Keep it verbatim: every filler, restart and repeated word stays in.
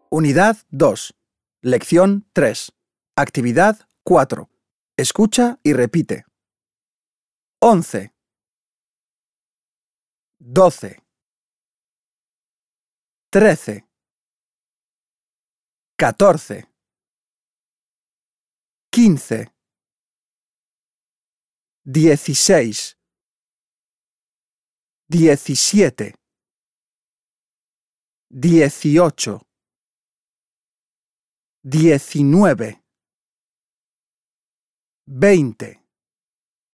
Unidad dos. Lección tres. Actividad cuatro. Escucha y repite. once, doce, trece, catorce, quince, dieciséis, diecisiete, dieciocho, diecinueve, veinte.